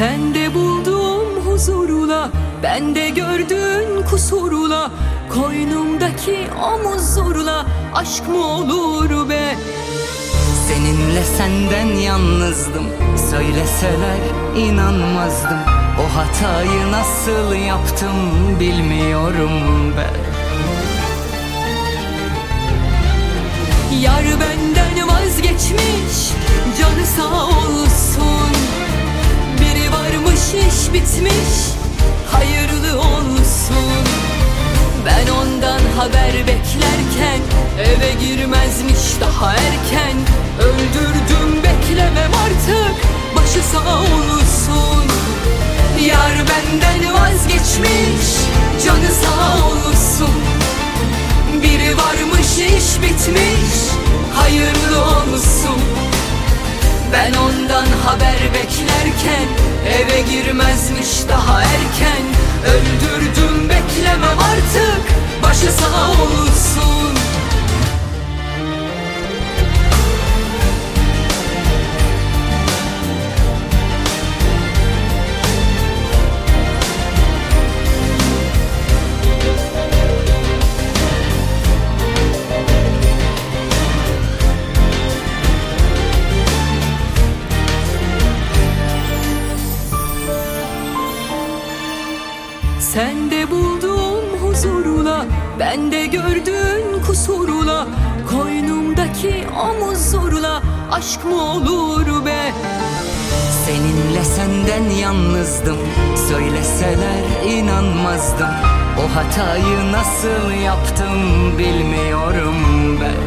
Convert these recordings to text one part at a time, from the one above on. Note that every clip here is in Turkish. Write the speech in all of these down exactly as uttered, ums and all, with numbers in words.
Sende bulduğum huzurla, bende gördüğün kusurla, koynumdaki omuzurla aşk mı olur be? Seninle senden yalnızdım, söyleseler inanmazdım. O hatayı nasıl yaptım bilmiyorum ben. Yar benden vazgeçmiş, canı sağ olsun. Biri varmış iş bitmiş, hayırlı olsun. Ben ondan haber beklerken eve girmezmiş daha erken. Öldürdüm beklemem artık, başı sağ olsun. Yar benden vazgeçmiş, canı sağ olsun. Biri varmış iş bitmiş, hayırlı olsun. Ben ondan haber beklerken eve girmezmiş daha erken. Öldürdüm beklemem artık, başı sağ olsun. Sende bulduğum huzurla, bende gördüğün kusurla, koynumdaki omuzurla aşk mı olur be? Seninle senden yalnızdım, söyleseler inanmazdım. O hatayı nasıl yaptım bilmiyorum ben.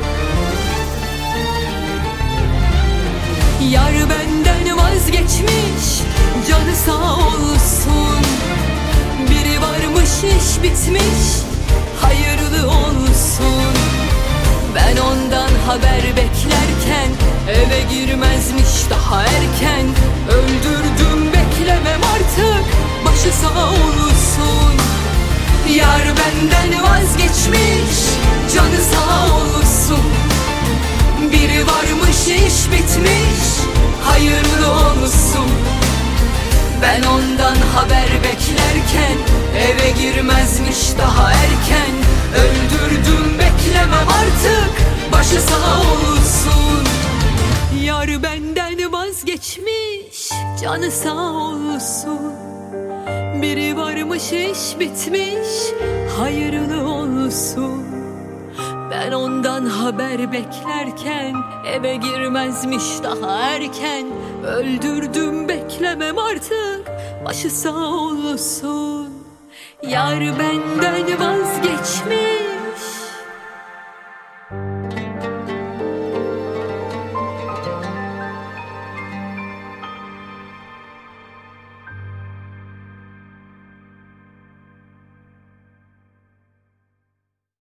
Yar benden vazgeçmiş, canı sağ olsun. Biri varmış iş bitmiş, hayırlı olsun. Ben ondan haber beklerken eve girmezmiş daha erken. Öldürdüm beklemem artık, başı sağ olsun. Yar benden vazgeçmiş, canı sağ olsun. Biri varmış iş bitmiş, hayırlı olsun. Ben ondan haber beklerken eve girmezmiş daha erken. Öldürdüm beklemem artık, başı sağ olsun. Yar benden vazgeçmiş, canı sağ olsun. Biri varmış iş bitmiş, hayırlı olsun. Ben ondan haber beklerken eve girmezmiş daha erken. Öldürdüm beklemem artık, başı sağ olsun. Yar benden vazgeçmiş.